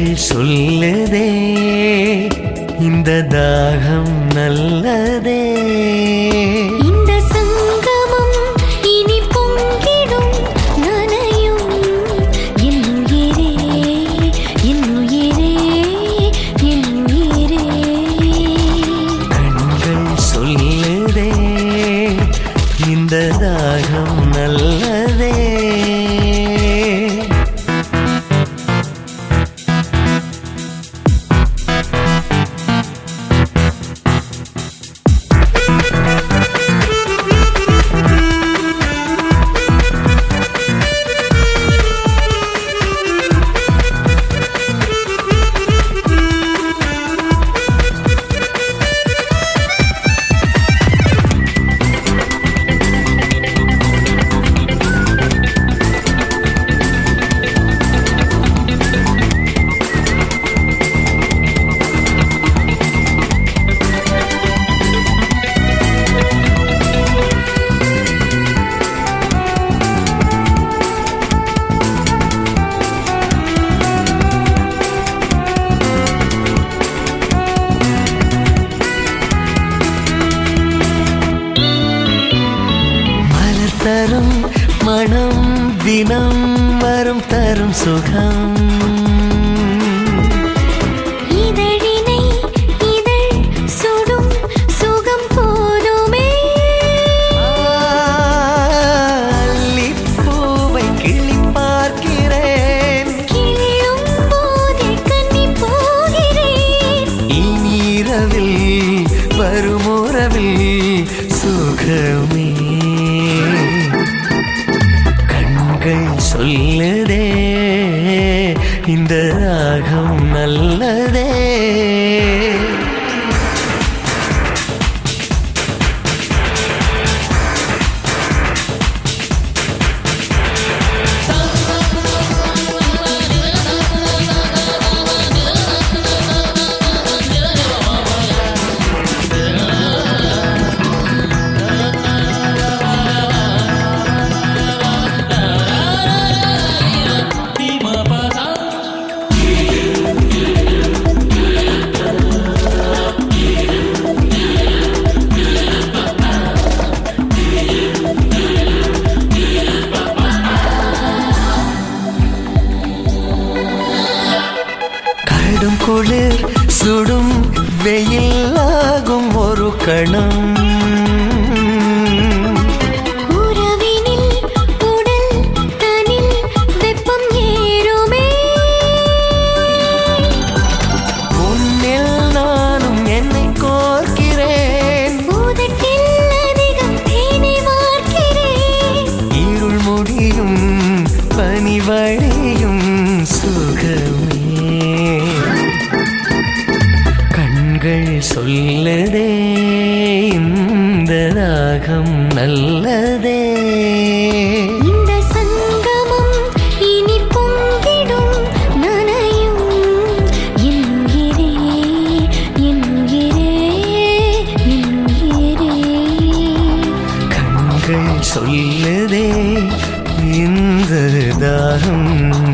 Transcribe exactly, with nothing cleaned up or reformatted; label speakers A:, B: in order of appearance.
A: கண்கள் சொல்லுதே இந்த தாகம் நல்லதே.
B: இந்த சங்கமம் இனி பொங்கிடும் நனையும் என் உயிரே என் உயிரே என் உயிரே.
A: கண்கள் சொல்லுதே இந்த தாகம் நல்லதே. தரும் மனம் தினம் வரும் தரும் சுகம்.
B: இதழினை இதழ் சுடும் சுகம் போதுமே.
A: அள்ளிப்பூவை கிளி பார்க்கிறேன்
B: கிளியும் போதே கண்ணி போகிறேன்.
A: இனீரவில் வருமுறவில் சுகமே. கண்கள் சொல்லுதே இந்த ராகம் நல்லதே. கடும் குளிர் சுடும் வெயில் ஆகும் ஒரு கணம்.
B: உறவினில் உடல் தனில் வெப்பம் ஏறுமே.
A: உன்னில் நானும் என்னை கோர்க்கிறேன்.
B: உதட்டில் அதிகம் தேனை வார்க்கிறேன்.
A: இருள் முடியும் பனி வழியும் சுகமே. கண்கள் சொல்லுதே இந்த ராகம் நல்லதே.
B: இந்த சங்கமம் இனி பொங்கிடும் நனையும் என் உயிரே என் உயிரே என் உயிரே.
A: கண்கள் சொல்லுதே இந்த தாகம்